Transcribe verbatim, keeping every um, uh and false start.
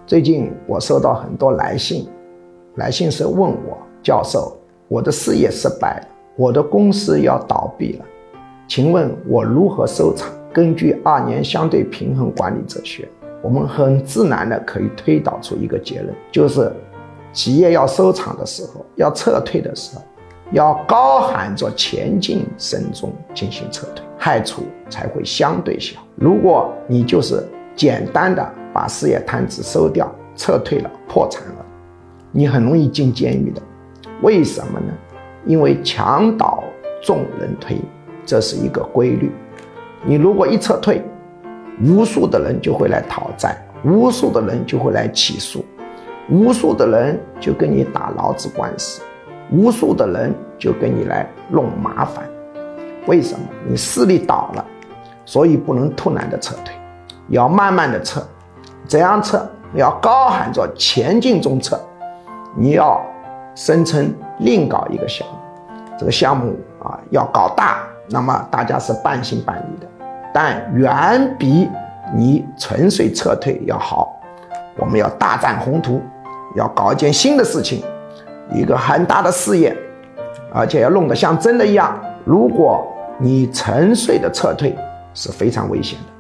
最近我收到很多来信，来信是问我，教授，我的事业失败了，我的公司要倒闭了，请问我如何收场？根据二年相对平衡管理哲学，我们很自然的可以推导出一个结论，就是企业要收场的时候，要撤退的时候，要高喊着前进声中进行撤退，害处才会相对小。如果你就是简单的把事业摊子收掉，撤退了，破产了，你很容易进监狱的。为什么呢？因为墙倒众人推，这是一个规律。你如果一撤退，无数的人就会来讨债，无数的人就会来起诉，无数的人就跟你打劳资官司，无数的人就跟你来弄麻烦。为什么？你势力倒了，所以不能突然的撤退，要慢慢的撤。怎样撤？要高喊着前进中撤。你要声称另搞一个项目，这个项目啊要搞大，那么大家是半信半疑的，但远比你纯粹撤退要好。我们要大展宏图，要搞一件新的事情，一个很大的事业，而且要弄得像真的一样。如果你纯粹的撤退，是非常危险的。